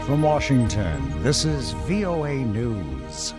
From Washington, this is VOA News.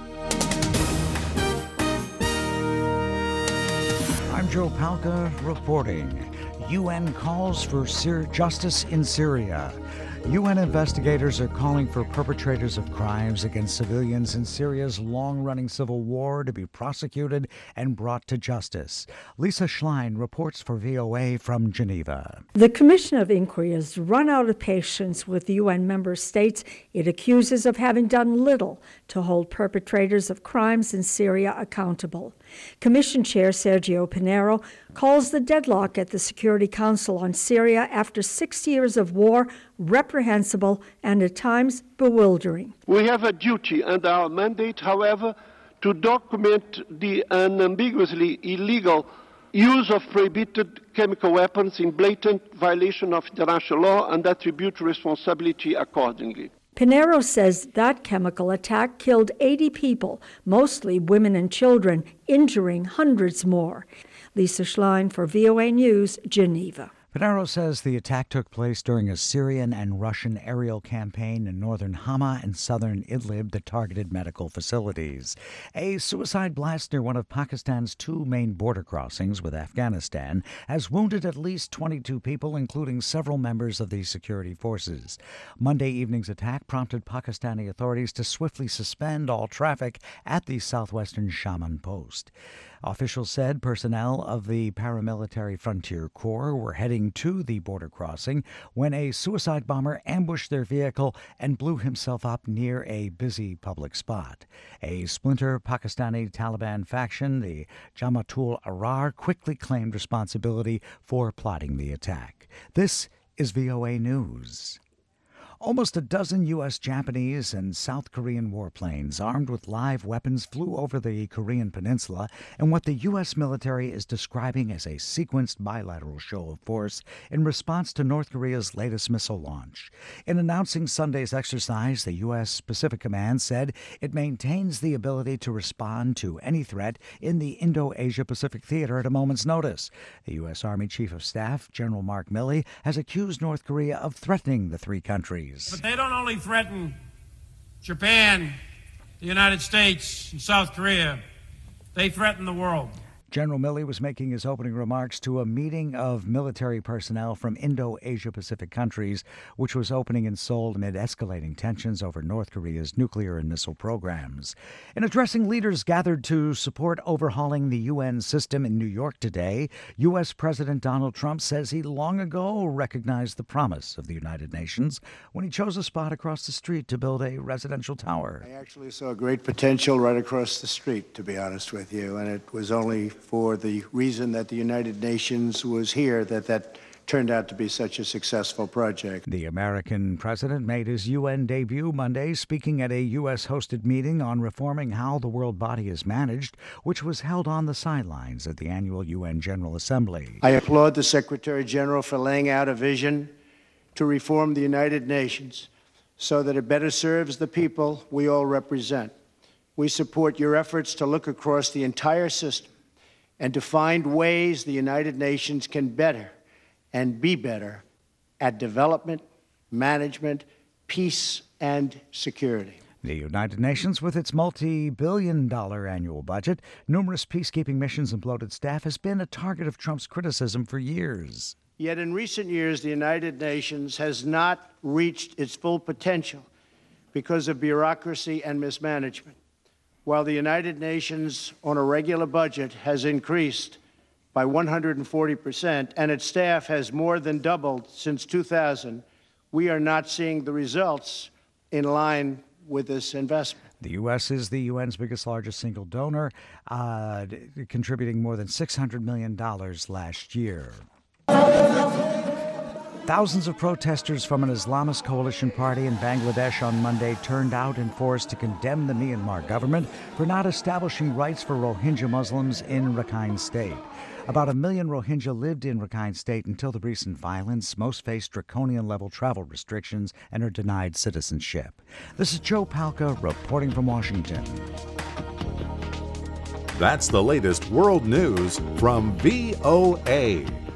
I'm Joe Palca reporting. UN calls for justice in Syria. UN investigators are calling for perpetrators of crimes against civilians in Syria's long-running civil war to be prosecuted and brought to justice. Lisa Schlein reports for VOA from Geneva. The Commission of Inquiry has run out of patience with the UN member states it accuses of having done little to hold perpetrators of crimes in Syria accountable. Commission Chair Sergio Pinheiro calls the deadlock at the Security Council on Syria after 6 years of war reprehensible and at times bewildering. We have a duty under our mandate, however, to document the unambiguously illegal use of prohibited chemical weapons in blatant violation of international law and attribute responsibility accordingly. Pinheiro says that chemical attack killed 80 people, mostly women and children, injuring hundreds more. Lisa Schlein for VOA News, Geneva. Pinheiro says the attack took place during a Syrian and Russian aerial campaign in northern Hama and southern Idlib that targeted medical facilities. A suicide blast near one of Pakistan's two main border crossings with Afghanistan has wounded at least 22 people, including several members of the security forces. Monday evening's attack prompted Pakistani authorities to swiftly suspend all traffic at the southwestern Shaman post. Officials said personnel of the paramilitary Frontier Corps were heading to the border crossing when a suicide bomber ambushed their vehicle and blew himself up near a busy public spot. A splinter Pakistani Taliban faction, the Jamaat-ul-Ahrar, quickly claimed responsibility for plotting the attack. This is VOA News. Almost a dozen U.S., Japanese, and South Korean warplanes armed with live weapons flew over the Korean peninsula in what the U.S. military is describing as a sequenced bilateral show of force in response to North Korea's latest missile launch. In announcing Sunday's exercise, the U.S. Pacific Command said it maintains the ability to respond to any threat in the Indo-Asia-Pacific theater at a moment's notice. The U.S. Army Chief of Staff, General Mark Milley, has accused North Korea of threatening the three countries. But they don't only threaten Japan, the United States, and South Korea. They threaten the world. General Milley was making his opening remarks to a meeting of military personnel from Indo-Asia-Pacific countries, which was opening in Seoul amid escalating tensions over North Korea's nuclear and missile programs. In addressing leaders gathered to support overhauling the UN system in New York today, U.S. President Donald Trump says he long ago recognized the promise of the United Nations when he chose a spot across the street to build a residential tower. I actually saw great potential right across the street, to be honest with you, and it was only for the reason that the United Nations was here that turned out to be such a successful project. The American president made his UN debut Monday, speaking at a U.S.-hosted meeting on reforming how the world body is managed, which was held on the sidelines at the annual UN General Assembly. I applaud the Secretary General for laying out a vision to reform the United Nations so that it better serves the people we all represent. We support your efforts to look across the entire system and to find ways the United Nations can better and be better at development, management, peace, and security. The United Nations, with its multi-billion-dollar annual budget, numerous peacekeeping missions, and bloated staff, has been a target of Trump's criticism for years. Yet in recent years, the United Nations has not reached its full potential because of bureaucracy and mismanagement. While the United Nations on a regular budget has increased by 140% and its staff has more than doubled since 2000, we are not seeing the results in line with this investment. The U.S. is the UN's largest single donor, contributing more than $600 million last year. Thousands of protesters from an Islamist coalition party in Bangladesh on Monday turned out in force to condemn the Myanmar government for not establishing rights for Rohingya Muslims in Rakhine State. About 1 million Rohingya lived in Rakhine State until the recent violence. Most face draconian-level travel restrictions and are denied citizenship. This is Joe Palca reporting from Washington. That's the latest world news from VOA.